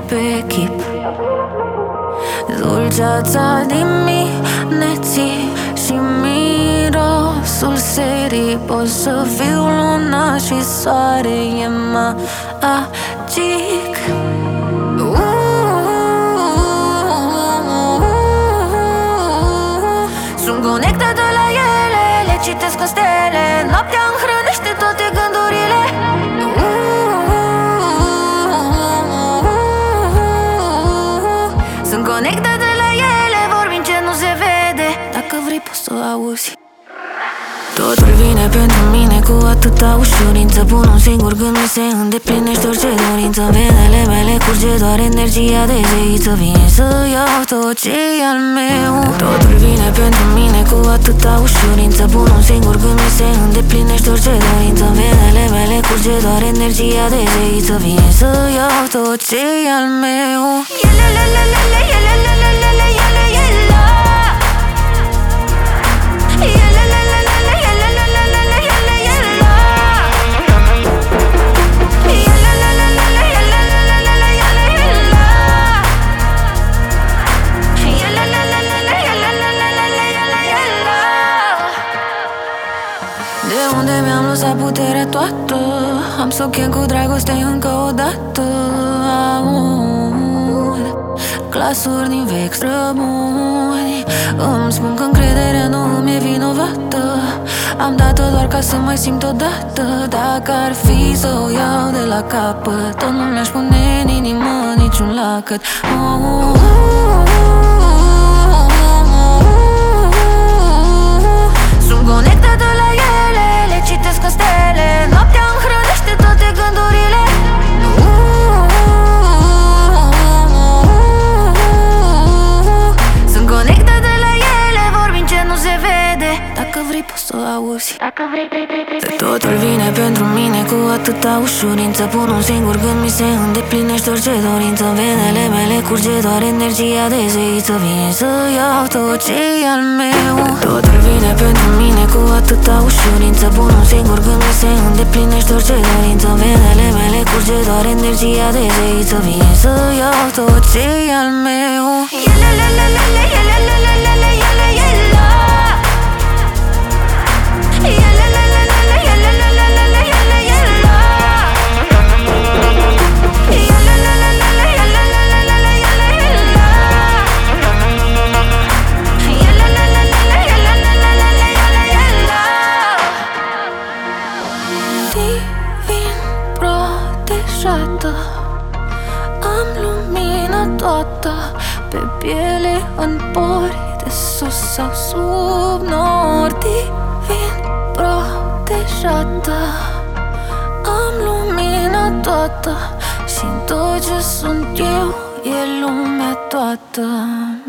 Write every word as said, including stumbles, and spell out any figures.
pe chip. Dulceața dimineții și mirosul serii. Pot să fiu luna și soare, e magic. Sunt conectată la ele, le citesc în stele. Noaptea îmi hrănește toate gândurile. Sunt conectată la ele, vorbim ce nu se vede. Dacă vrei poți să o auzi. Totul vine pentru mine cu atâta ușurință. Pun un singur gând, mi se îndeplinește orice dorință. În venele mele curge doar energia de zeiță. Vine să iau tot ce-i al meu. Totul vine pentru mine cu atâta ușurință. Pun un singur gând, mi se îndeplinește orice dorință. În venele mele curge doar energia de zeiță. Vine să iau tot ce-i al meu. Yelelelelele, yelelelelele, yele, yela. De unde mi-am lăsat puterea toată? Am să o chem cu dragoste încă o dată. Aud glasuri din vechi străbuni. Îmi spun că încrederea nu îmi e vinovată. Am dat-o doar ca să mai simt odată. Dacă ar fi să o iau de la capăt, tot nu mi-aș pune în inimă niciun lacăt. Oh, sunt conectată la ele, le citesc în stele. Noaptea îmi hrănește toate gândurile. Sunt conectată la ele, vorbim ce nu se vede. Dacă vrei poți să o auzi. Dacă vrei, vrei, vrei, vrei, vrei. Totul vine pentru mine cu atâta ușurință. Pun un singur gând, mi se îndeplinește orice dorință. În venele mele curge doar energia de zeiță. Vine să iau tot ce-i al meu. Totul vine pentru mine cu atâta ușurință. Pun un singur gând, mi se îndeplinește orice dorință. În venele mele curge doar energia de zeiță. Vine să iau tot ce-i al meu. Yelelelelele, yelelelelele, yele, yela. Divin protejată, am lumina toată pe piele, în pori, de sus sau sub nori. Divin protejată, am lumina toată și tot ce sunt eu e lumea toată.